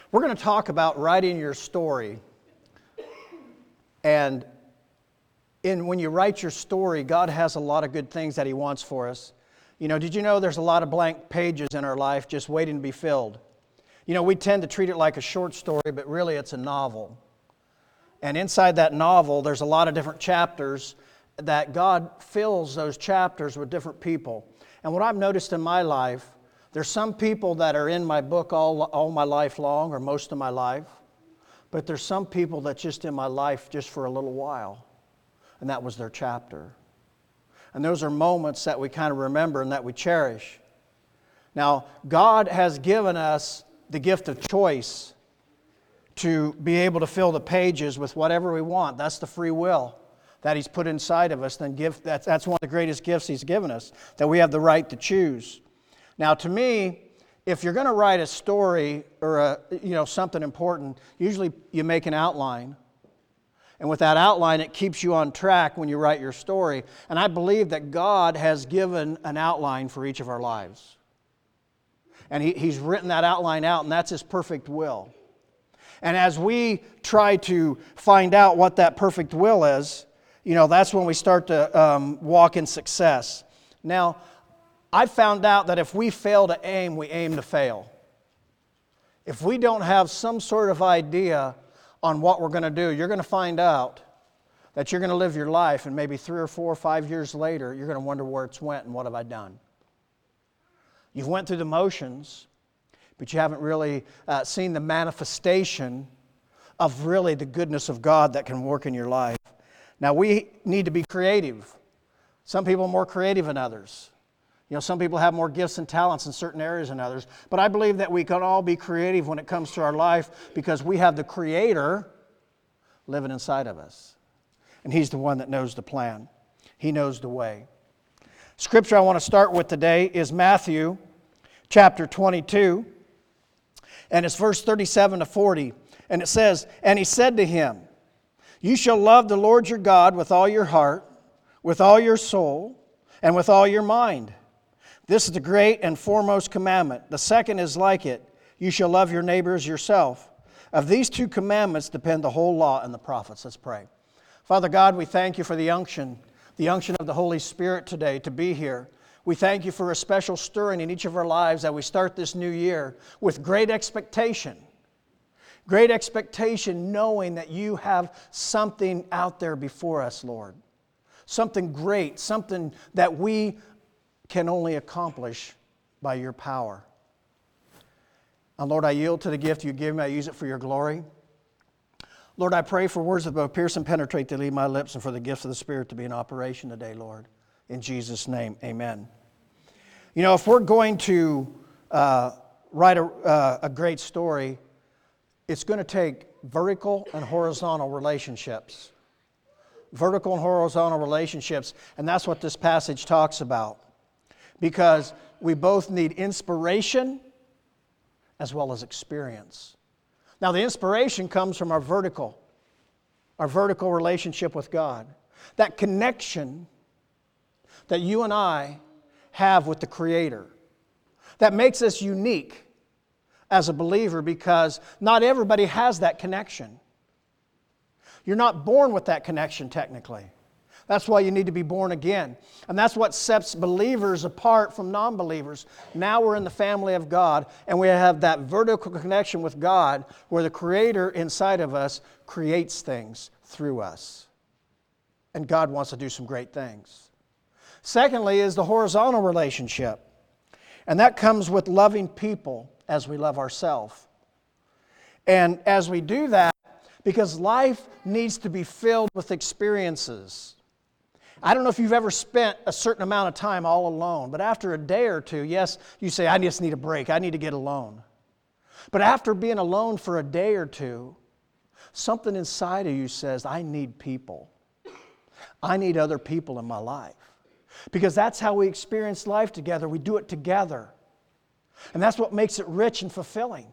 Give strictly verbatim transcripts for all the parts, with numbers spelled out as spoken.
We're going to talk about writing your story. And in, when you write your story, God has a lot of good things that He wants for us. You know, did you know there's a lot of blank pages in our life just waiting to be filled? You know, we tend to treat it like a short story, but really it's a novel. And inside that novel, there's a lot of different chapters that God fills those chapters with different people. And what I've noticed in my life, there's some people that are in my book all, all my life long, or most of my life. But there's some people that's just in my life just for a little while. And that was their chapter. And those are moments that we kind of remember and that we cherish. Now, God has given us the gift of choice to be able to fill the pages with whatever we want. That's the free will that He's put inside of us. Then give, that's, that's one of the greatest gifts He's given us, that we have the right to choose. Now, to me, if you're going to write a story or a, you know, something important, usually you make an outline. And with that outline, it keeps you on track when you write your story. And I believe that God has given an outline for each of our lives. And he, He's written that outline out, and that's His perfect will. And as we try to find out what that perfect will is, you know, that's when we start to um, walk in success. Now, I found out that if we fail to aim, we aim to fail. If we don't have some sort of idea on what we're going to do, you're going to find out that you're going to live your life, and maybe three or four or five years later, you're going to wonder where it's went and what have I done. You've went through the motions, but you haven't really uh, seen the manifestation of really the goodness of God that can work in your life. Now, we need to be creative. Some people are more creative than others. You know, some people have more gifts and talents in certain areas than others. But I believe that we can all be creative when it comes to our life because we have the Creator living inside of us. And He's the one that knows the plan. He knows the way. Scripture I want to start with today is Matthew chapter twenty-two. And it's verse thirty-seven to forty. And it says, "And He said to him, You shall love the Lord your God with all your heart, with all your soul, and with all your mind. This is the great and foremost commandment. The second is like it. You shall love your neighbor as yourself. Of these two commandments depend the whole law and the prophets." Let's pray. Father God, we thank You for the unction, the unction of the Holy Spirit today to be here. We thank You for a special stirring in each of our lives that we start this new year with great expectation. Great expectation knowing that You have something out there before us, Lord. Something great, something that we can only accomplish by Your power. And Lord, I yield to the gift You give me. I use it for Your glory. Lord, I pray for words that both pierce and penetrate to leave my lips, and for the gifts of the Spirit to be in operation today, Lord. In Jesus' name, amen. You know, if we're going to uh, write a, uh, a great story, it's going to take vertical and horizontal relationships. Vertical and horizontal relationships, and that's what this passage talks about. Because we both need inspiration as well as experience. Now, the inspiration comes from our vertical, our vertical relationship with God. That connection that you and I have with the Creator. That makes us unique as a believer because not everybody has that connection. You're not born with that connection technically. That's why you need to be born again. And that's what sets believers apart from non-believers. Now we're in the family of God, and we have that vertical connection with God where the Creator inside of us creates things through us. And God wants to do some great things. Secondly is the horizontal relationship. And that comes with loving people as we love ourselves. And as we do that, because life needs to be filled with experiences. I don't know if you've ever spent a certain amount of time all alone, but after a day or two, yes, you say, I just need a break. I need to get alone. But after being alone for a day or two, something inside of you says, I need people. I need other people in my life. Because that's how we experience life together. We do it together. And that's what makes it rich and fulfilling.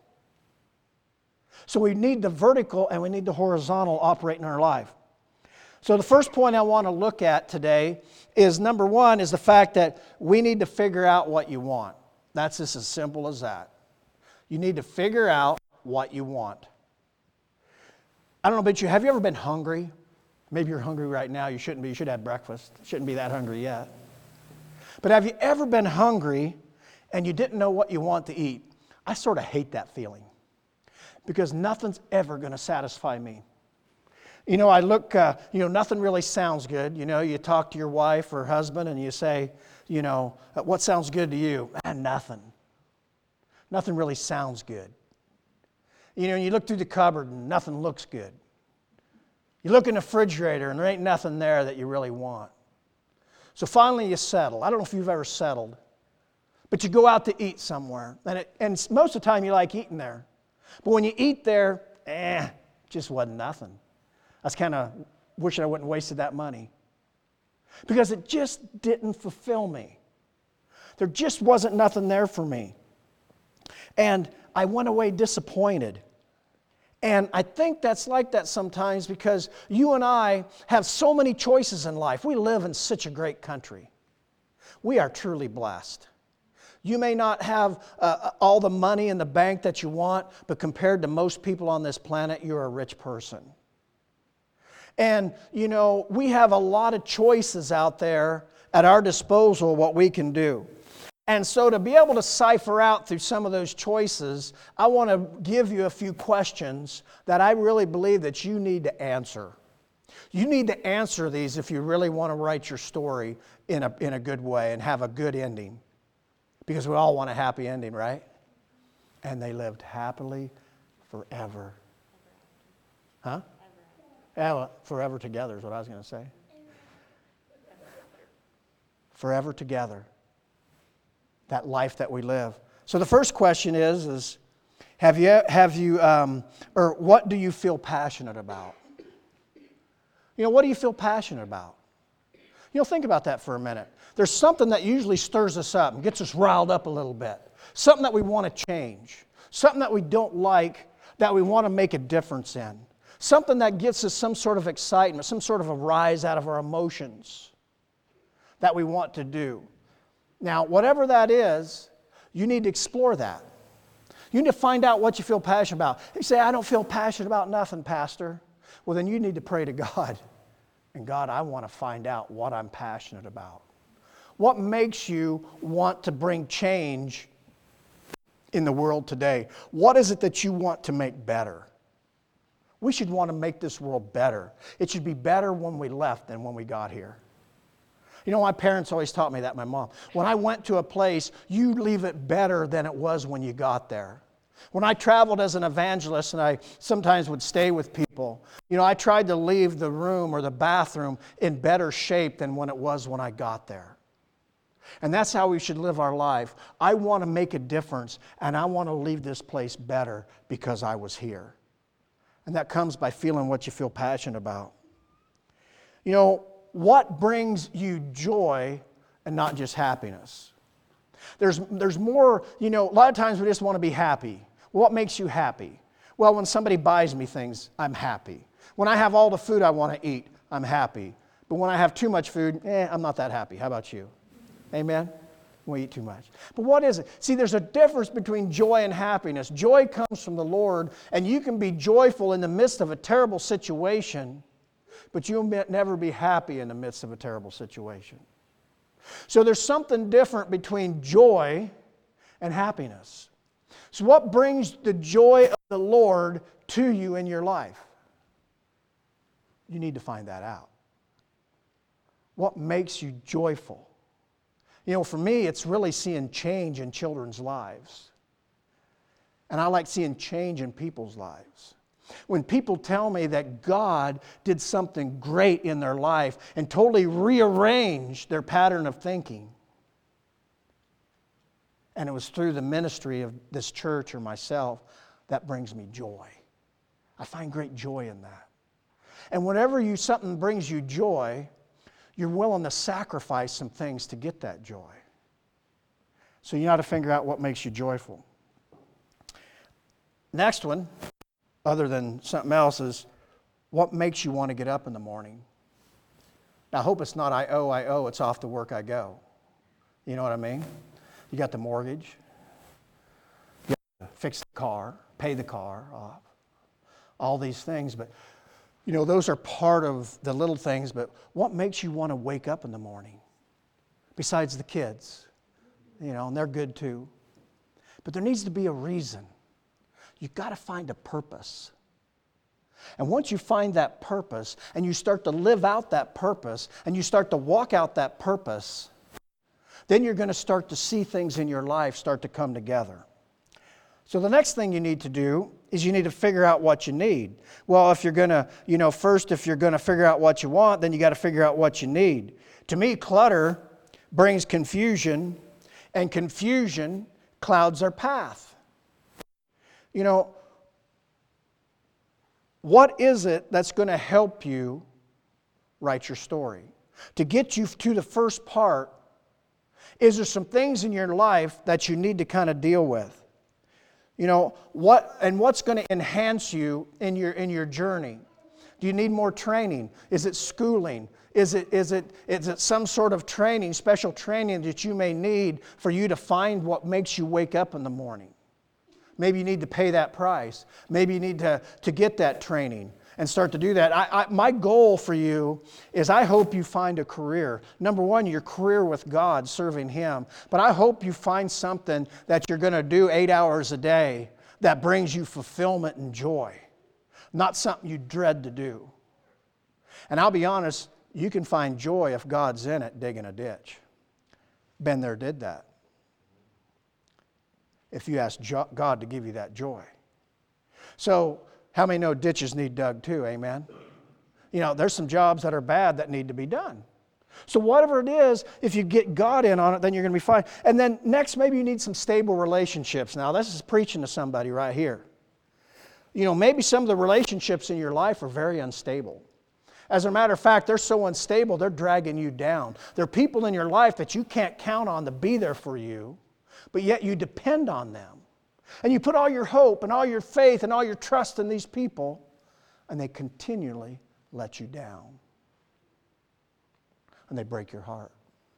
So we need the vertical and we need the horizontal operating in our life. So the first point I want to look at today is, number one, is the fact that we need to figure out what you want. That's just as simple as that. You need to figure out what you want. I don't know about you, have you ever been hungry? Maybe you're hungry right now. You shouldn't be. You should have breakfast. Shouldn't be that hungry yet. But have you ever been hungry and you didn't know what you want to eat? I sort of hate that feeling because nothing's ever going to satisfy me. You know, I look, uh, you know, nothing really sounds good. You know, you talk to your wife or husband and you say, you know, what sounds good to you? Ah, nothing. Nothing really sounds good. You know, you look through the cupboard and nothing looks good. You look in the refrigerator and there ain't nothing there that you really want. So finally you settle. I don't know if you've ever settled, but you go out to eat somewhere. And, it, and most of the time you like eating there. But when you eat there, eh, just wasn't nothing. I was kind of wishing I wouldn't have wasted that money. Because it just didn't fulfill me. There just wasn't nothing there for me. And I went away disappointed. And I think that's like that sometimes because you and I have so many choices in life. We live in such a great country. We are truly blessed. You may not have uh, all the money in the bank that you want, but compared to most people on this planet, you're a rich person. And, you know, we have a lot of choices out there at our disposal what we can do. And so to be able to cipher out through some of those choices, I want to give you a few questions that I really believe that you need to answer. You need to answer these if you really want to write your story in a, in a good way and have a good ending. Because we all want a happy ending, right? And they lived happily forever. Huh? Yeah, well, forever together is what I was going to say. Forever together. That life that we live. So the first question is, is have you, have you um, or what do you feel passionate about? You know, what do you feel passionate about? You know, think about that for a minute. There's something that usually stirs us up and gets us riled up a little bit. Something that we want to change. Something that we don't like that we want to make a difference in. Something that gets us some sort of excitement, some sort of a rise out of our emotions that we want to do. Now, whatever that is, you need to explore that. You need to find out what you feel passionate about. You say, I don't feel passionate about nothing, Pastor. Well, then you need to pray to God. And God, I want to find out what I'm passionate about. What makes you want to bring change in the world today? What is it that you want to make better? We should want to make this world better. It should be better when we left than when we got here. You know, my parents always taught me that, my mom. When I went to a place, you leave it better than it was when you got there. When I traveled as an evangelist and I sometimes would stay with people, you know, I tried to leave the room or the bathroom in better shape than when it was when I got there. And that's how we should live our life. I want to make a difference and I want to leave this place better because I was here. And that comes by feeling what you feel passionate about. You know, what brings you joy and not just happiness? There's, there's more, you know, a lot of times we just want to be happy. Well, what makes you happy? Well, when somebody buys me things, I'm happy. When I have all the food I want to eat, I'm happy. But when I have too much food, eh, I'm not that happy. How about you? Amen? We eat too much. But what is it? See, there's a difference between joy and happiness. Joy comes from the Lord, and you can be joyful in the midst of a terrible situation, but you'll never be happy in the midst of a terrible situation. So there's something different between joy and happiness. So what brings the joy of the Lord to you in your life? You need to find that out. What makes you joyful? You know, for me, it's really seeing change in children's lives. And I like seeing change in people's lives. When people tell me that God did something great in their life and totally rearranged their pattern of thinking, and it was through the ministry of this church or myself, that brings me joy. I find great joy in that. And whenever you something brings you joy, you're willing to sacrifice some things to get that joy. So you got to figure out what makes you joyful. Next one, other than something else, is what makes you want to get up in the morning? Now, I hope it's not I owe, I owe, it's off to work I go. You know what I mean? You got the mortgage, you got fix the car, pay the car off, all these things. But, you know, those are part of the little things. But what makes you want to wake up in the morning? Besides the kids, you know, and they're good too. But there needs to be a reason. You've got to find a purpose. And once you find that purpose and you start to live out that purpose and you start to walk out that purpose, then you're going to start to see things in your life start to come together. So the next thing you need to do is you need to figure out what you need. Well, if you're going to, you know, first if you're going to figure out what you want, then you got to figure out what you need. To me, clutter brings confusion, and confusion clouds our path. You know, what is it that's going to help you write your story? To get you to the first part, is there some things in your life that you need to kind of deal with? You know, what and what's going to enhance you in your in your journey? Do you need more training? Is it schooling? Is it is it is it some sort of training, special training that you may need for you to find what makes you wake up in the morning? Maybe you need to pay that price. Maybe you need to, to get that training and start to do that. I, I, my goal for you is I hope you find a career. Number one, your career with God, serving Him. But I hope you find something that you're going to do eight hours a day that brings you fulfillment and joy. Not something you dread to do. And I'll be honest, you can find joy if God's in it digging a ditch. Been there, did that. If you ask God to give you that joy. So, how many know ditches need dug too? Amen? You know, there's some jobs that are bad that need to be done. So whatever it is, if you get God in on it, then you're going to be fine. And then next, maybe you need some stable relationships. Now, this is preaching to somebody right here. You know, maybe some of the relationships in your life are very unstable. As a matter of fact, they're so unstable, they're dragging you down. There are people in your life that you can't count on to be there for you, but yet you depend on them. And you put all your hope and all your faith and all your trust in these people, and they continually let you down. And they break your heart.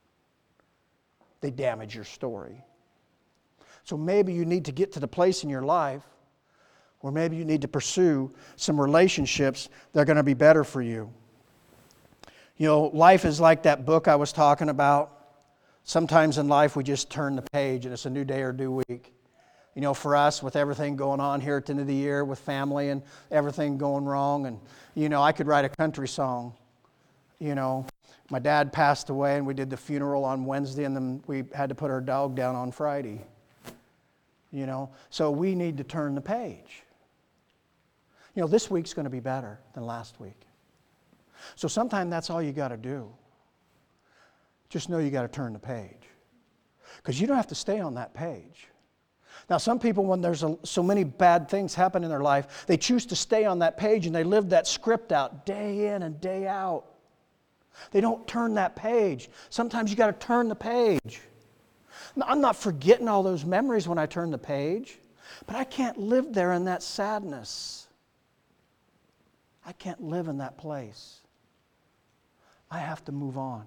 They damage your story. So maybe you need to get to the place in your life where maybe you need to pursue some relationships that are going to be better for you. You know, life is like that book I was talking about. Sometimes in life we just turn the page and it's a new day or new week. You know, for us, with everything going on here at the end of the year, with family and everything going wrong, and, you know, I could write a country song. You know, my dad passed away and we did the funeral on Wednesday and then we had to put our dog down on Friday. You know, so we need to turn the page. You know, this week's going to be better than last week. So sometimes that's all you got to do. Just know you got to turn the page. Because you don't have to stay on that page. Now, some people, when there's a, so many bad things happen in their life, they choose to stay on that page and they live that script out day in and day out. They don't turn that page. Sometimes you got to turn the page. Now, I'm not forgetting all those memories when I turn the page, but I can't live there in that sadness. I can't live in that place. I have to move on.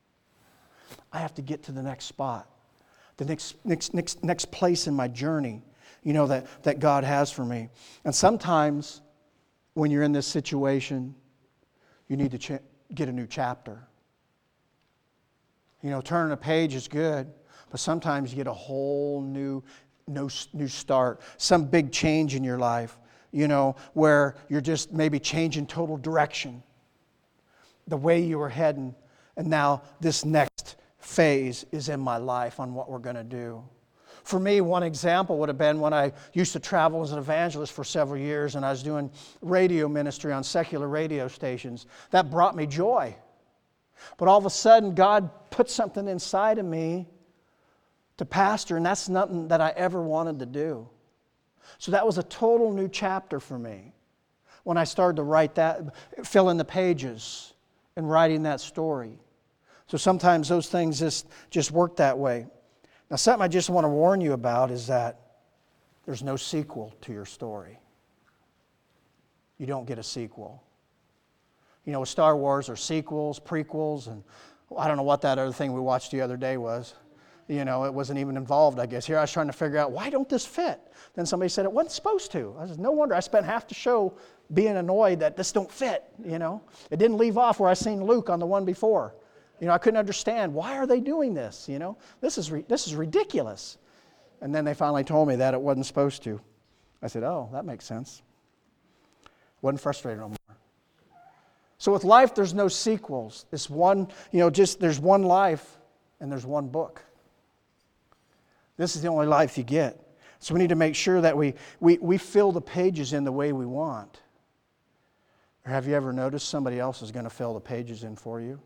I have to get to the next spot. The next, next, next, next place in my journey, you know, that, that God has for me. And sometimes when you're in this situation, you need to ch- get a new chapter. You know, turning a page is good, but sometimes you get a whole new, new, new start, some big change in your life, you know, where you're just maybe changing total direction, the way you were heading, and now this next phase is in my life on what we're going to do. For me, one example would have been when I used to travel as an evangelist for several years and I was doing radio ministry on secular radio stations. That brought me joy. But all of a sudden, God put something inside of me to pastor, and that's nothing that I ever wanted to do. So that was a total new chapter for me when I started to write that, fill in the pages and writing that story. So sometimes those things just, just work that way. Now, something I just want to warn you about is that there's no sequel to your story. You don't get a sequel. You know, with Star Wars, there are sequels, prequels, and I don't know what that other thing we watched the other day was. You know, it wasn't even involved, I guess. Here I was trying to figure out, why don't this fit? Then somebody said it wasn't supposed to. I said, no wonder. I spent half the show being annoyed that this don't fit, you know. It didn't leave off where I seen Luke on the one before. You know, I couldn't understand, why are they doing this, you know? This is, re- this is ridiculous. And then they finally told me that it wasn't supposed to. I said, oh, that makes sense. Wasn't frustrated no more. So with life, there's no sequels. It's one, you know, just there's one life and there's one book. This is the only life you get. So we need to make sure that we, we, we fill the pages in the way we want. Or have you ever noticed somebody else is going to fill the pages in for you?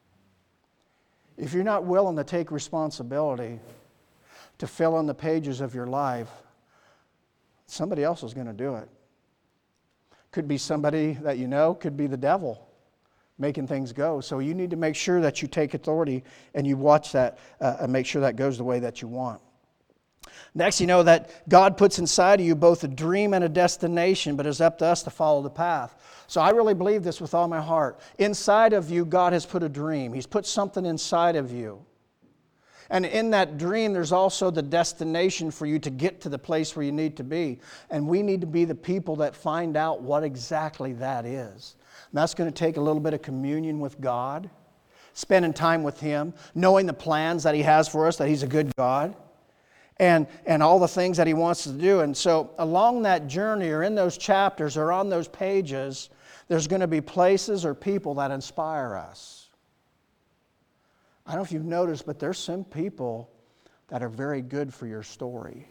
If you're not willing to take responsibility to fill in the pages of your life, somebody else is going to do it. Could be somebody that you know, could be the devil making things go. So you need to make sure that you take authority and you watch that uh, and make sure that goes the way that you want. Next, you know that God puts inside of you both a dream and a destination, but it's up to us to follow the path. So I really believe this with all my heart. Inside of you, God has put a dream. He's put something inside of you. And in that dream, there's also the destination for you to get to the place where you need to be. And we need to be the people that find out what exactly that is. And that's going to take a little bit of communion with God, spending time with Him, knowing the plans that He has for us, that He's a good God, and, and all the things that He wants to do. And so along that journey, or in those chapters, or on those pages, there's going to be places or people that inspire us. I don't know if you've noticed, but there's some people that are very good for your story.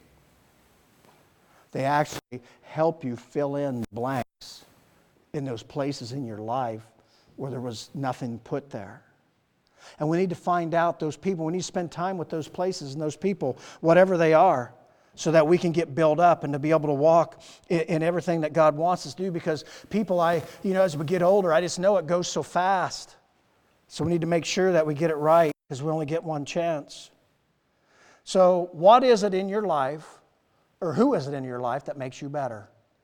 They actually help you fill in blanks in those places in your life where there was nothing put there. And we need to find out those people. We need to spend time with those places and those people, whatever they are, so that we can get built up and to be able to walk in, in everything that God wants us to do. Because people, I, you know, as we get older, I just know it goes so fast. So we need to make sure that we get it right, because we only get one chance. So what is it in your life, or who is it in your life that makes you better?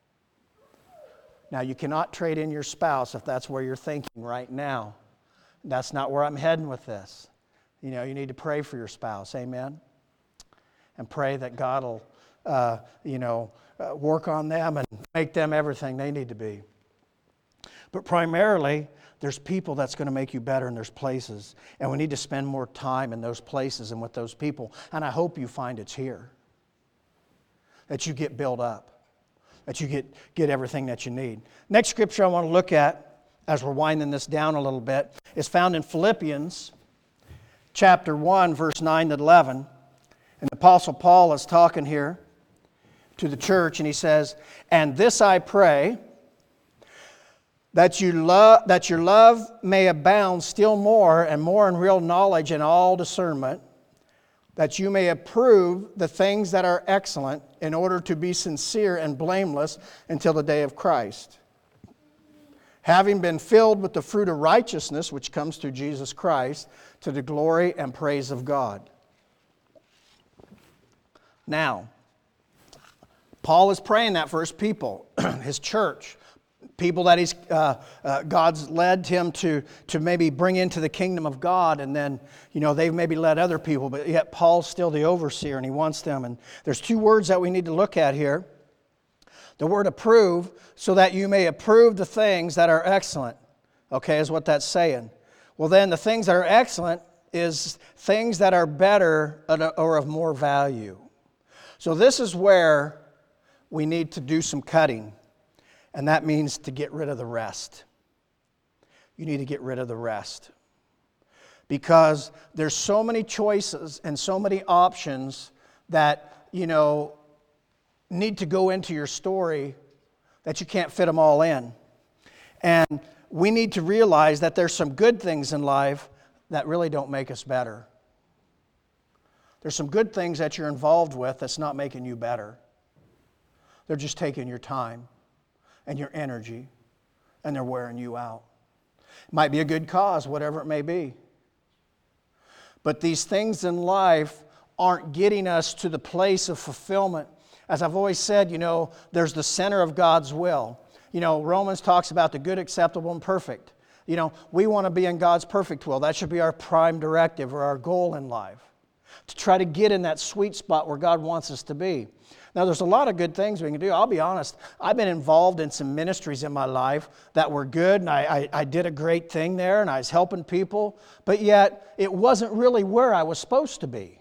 Now, you cannot trade in your spouse if that's where you're thinking right now. That's not where I'm heading with this. You know, you need to pray for your spouse, amen? And pray that God will, uh, you know, uh, work on them and make them everything they need to be. But primarily, there's people that's going to make you better, and there's places. And we need to spend more time in those places and with those people. And I hope you find it's here. That you get built up. That you get, get everything that you need. Next scripture I want to look at, as we're winding this down a little bit, is found in Philippians chapter one, verse nine to eleven. And the Apostle Paul is talking here to the church, and he says, "And this I pray, that you love, that your love may abound still more and more in real knowledge and all discernment, that you may approve the things that are excellent, in order to be sincere and blameless until the day of Christ, having been filled with the fruit of righteousness which comes through Jesus Christ, to the glory and praise of God." Now, Paul is praying that for his people, his church, people that he's uh, uh, God's led him to, to maybe bring into the kingdom of God, and then, you know, they've maybe led other people, but yet Paul's still the overseer and he wants them. And there's two words that we need to look at here. The word approve, so that you may approve the things that are excellent, okay, is what that's saying. Well, then the things that are excellent is things that are better or of more value. So this is where we need to do some cutting. And that means to get rid of the rest. You need to get rid of the rest. Because there's so many choices and so many options that, you know, need to go into your story that you can't fit them all in. And we need to realize that there's some good things in life that really don't make us better. There's some good things that you're involved with that's not making you better. They're just taking your time and your energy, and they're wearing you out. It might be a good cause, whatever it may be. But these things in life aren't getting us to the place of fulfillment. As I've always said, you know, there's the center of God's will. You know, Romans talks about the good, acceptable, and perfect. You know, we want to be in God's perfect will. That should be our prime directive or our goal in life. to try to get in that sweet spot where God wants us to be. Now, there's a lot of good things we can do. I'll be honest, I've been involved in some ministries in my life that were good, and I, I, I did a great thing there, and I was helping people, but yet it wasn't really where I was supposed to be.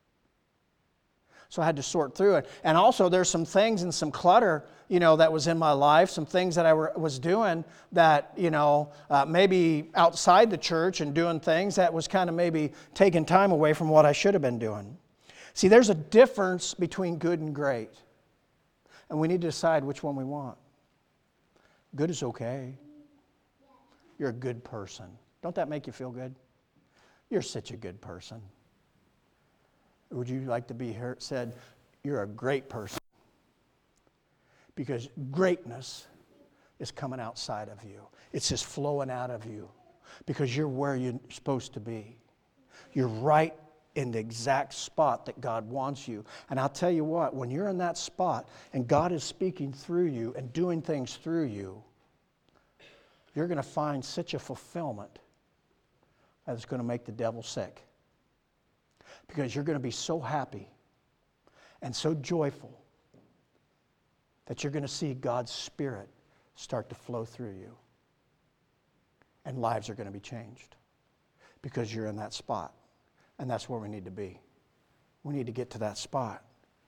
So I had to sort through it. And also there's some things and some clutter, you know, that was in my life, some things that I were, was doing that, you know, uh, maybe outside the church and doing things that was kind of maybe taking time away from what I should have been doing. See, there's a difference between good and great. And we need to decide which one we want. Good is okay. You're a good person. Don't that make you feel good? You're such a good person. Would you like to be heard, said, you're a great person? Because greatness is coming outside of you. It's just flowing out of you because you're where you're supposed to be. You're right in the exact spot that God wants you. And I'll tell you what, when you're in that spot and God is speaking through you and doing things through you, you're going to find such a fulfillment that it's going to make the devil sick. Because you're going to be so happy and so joyful that you're going to see God's Spirit start to flow through you. And lives are going to be changed because you're in that spot. And that's where we need to be. We need to get to that spot.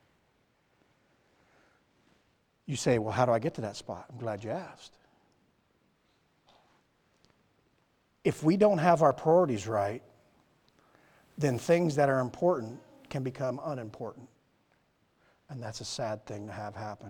You say, well, how do I get to that spot? I'm glad you asked. If we don't have our priorities right, then things that are important can become unimportant. And that's a sad thing to have happen.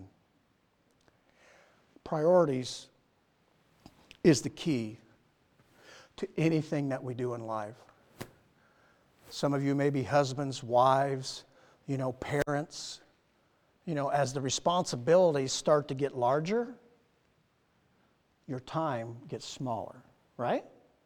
Priorities is the key to anything that we do in life. Some of you may be husbands, wives, you know, parents. You know, as the responsibilities start to get larger, your time gets smaller, right?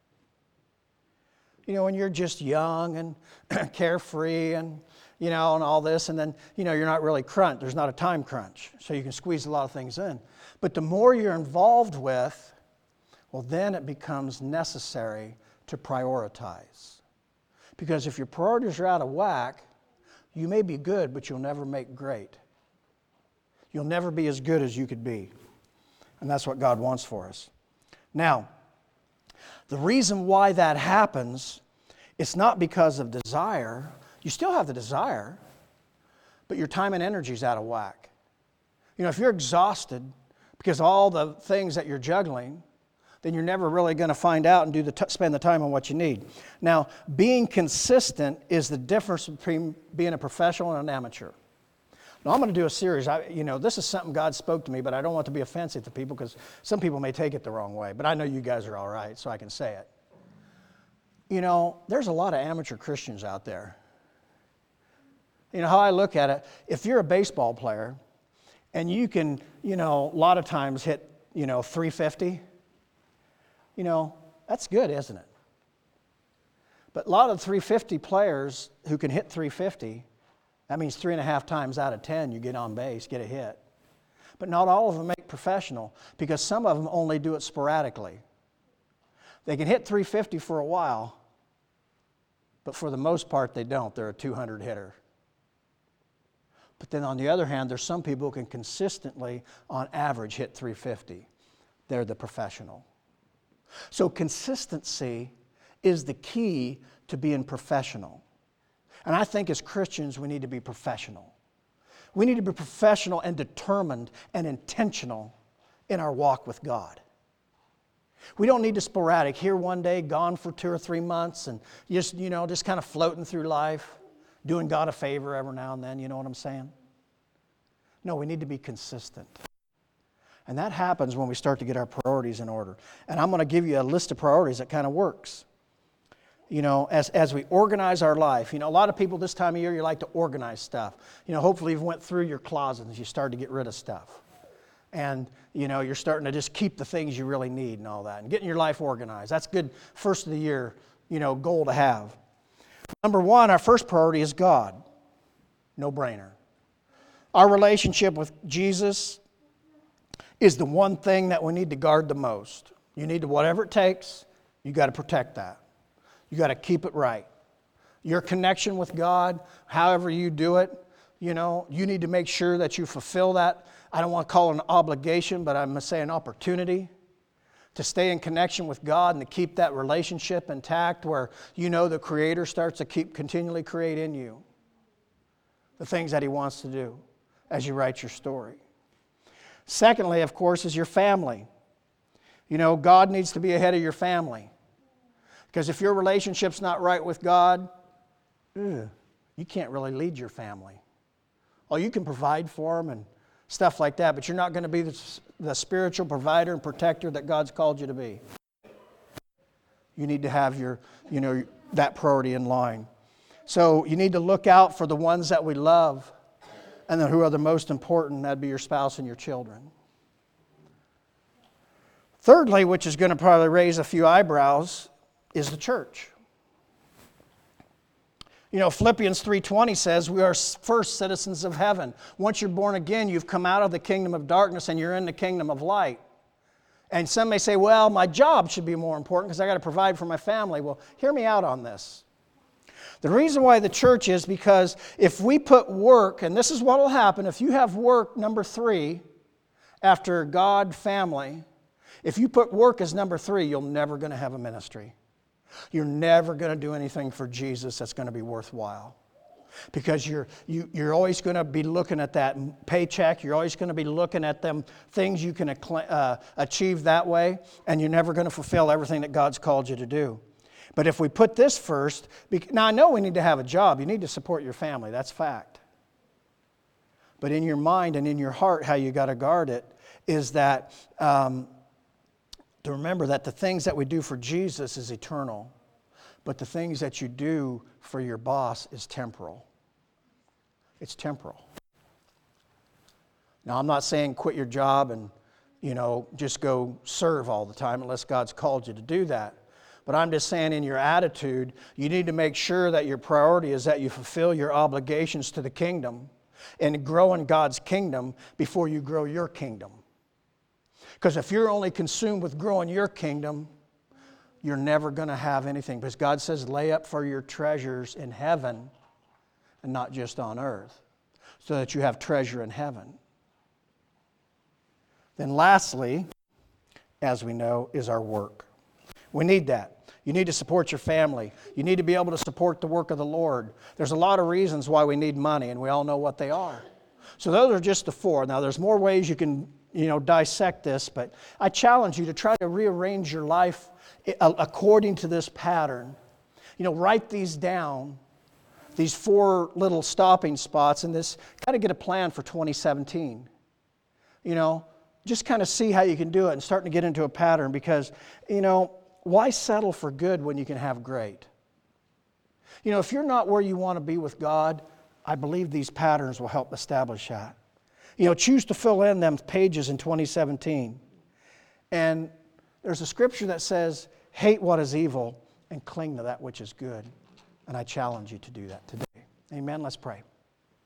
You know, when you're just young and carefree and, you know, and all this, and then, you know, you're not really crunch. There's not a time crunch, so you can squeeze a lot of things in. But the more you're involved with, well, then it becomes necessary to prioritize. Because if your priorities are out of whack, you may be good, but you'll never make great. You'll never be as good as you could be. And that's what God wants for us. Now, the reason why that happens, it's not because of desire. You still have the desire, but your time and energy is out of whack. You know, if you're exhausted because of all the things that you're juggling, then you're never really going to find out and do the t- spend the time on what you need. Now, being consistent is the difference between being a professional and an amateur. Now, I'm going to do a series. I, you know, this is something God spoke to me, but I don't want to be offensive to people because some people may take it the wrong way. But I know you guys are all right, so I can say it. You know, there's a lot of amateur Christians out there. You know, how I look at it, if you're a baseball player and you can, you know, a lot of times hit, you know, three fifty, you know, that's good, isn't it? But a lot of three fifty players who can hit three fifty, that means three and a half times out of ten you get on base, get a hit. But not all of them make professional because some of them only do it sporadically. They can hit three fifty for a while, but for the most part they don't. They're a two hundred hitter. But then on the other hand, there's some people who can consistently, on average, hit three fifty. They're the professional. So consistency is the key to being professional. And I think as Christians, we need to be professional. We need to be professional and determined and intentional in our walk with God. We don't need to sporadic, here one day, gone for two or three months, and just, you know, just kind of floating through life, doing God a favor every now and then, you know what I'm saying? No, we need to be consistent. And that happens when we start to get our priorities in order. And I'm going to give you a list of priorities that kind of works. You know, as, as we organize our life. You know, a lot of people this time of year, you like to organize stuff. You know, hopefully you've went through your closet and you started to get rid of stuff. And, you know, you're starting to just keep the things you really need and all that. And getting your life organized. That's good first of the year, you know, goal to have. Number one, our first priority is God. No brainer. Our relationship with Jesus is the one thing that we need to guard the most. You need to, whatever it takes, you got to protect that. You got to keep it right. Your connection with God, however you do it, you know, you need to make sure that you fulfill that. I don't want to call it an obligation, but I'm going to say an opportunity to stay in connection with God and to keep that relationship intact where you know the Creator starts to keep continually create in you the things that He wants to do as you write your story. Secondly, of course, is your family. You know, God needs to be ahead of your family. Because if your relationship's not right with God, ugh, you can't really lead your family. Oh, you can provide for them and stuff like that, but you're not going to be the, the spiritual provider and protector that God's called you to be. You need to have your, you know, that priority in line. So you need to look out for the ones that we love and then who are the most important. That'd be your spouse and your children. Thirdly, which is going to probably raise a few eyebrows, is the church. You know, Philippians three twenty says we are first citizens of heaven. Once you're born again, you've come out of the kingdom of darkness and you're in the kingdom of light. And some may say, well, my job should be more important because I got to provide for my family. Well, hear me out on this. The reason why the church is because if we put work, and this is what will happen, if you have work number three after God, family, if you put work as number three, you're never going to have a ministry. You're never going to do anything for Jesus that's going to be worthwhile. Because you're, you, you're always going to be looking at that paycheck. You're always going to be looking at them things you can uh, achieve that way. And you're never going to fulfill everything that God's called you to do. But if we put this first, now I know we need to have a job. You need to support your family. That's fact. But in your mind and in your heart, how you got to guard it is that um, to remember that the things that we do for Jesus is eternal, but the things that you do for your boss is temporal. It's temporal. Now, I'm not saying quit your job and, you know, just go serve all the time unless God's called you to do that. But I'm just saying in your attitude, you need to make sure that your priority is that you fulfill your obligations to the kingdom and grow in God's kingdom before you grow your kingdom. Because if you're only consumed with growing your kingdom, you're never going to have anything. Because God says, lay up for your treasures in heaven and not just on earth, so that you have treasure in heaven. Then lastly, as we know, is our work. We need that. You need to support your family. You need to be able to support the work of the Lord. There's a lot of reasons why we need money, and we all know what they are. So those are just the four. Now, there's more ways you can, you know, dissect this, but I challenge you to try to rearrange your life according to this pattern. You know, write these down, these four little stopping spots, and this, kind of get a plan for twenty seventeen. You know, just kind of see how you can do it and starting to get into a pattern because, you know, why settle for good when you can have great? You know, if you're not where you want to be with God, I believe these patterns will help establish that. You know, choose to fill in them pages in twenty seventeen. And there's a scripture that says, hate what is evil and cling to that which is good. And I challenge you to do that today. Amen. Let's pray.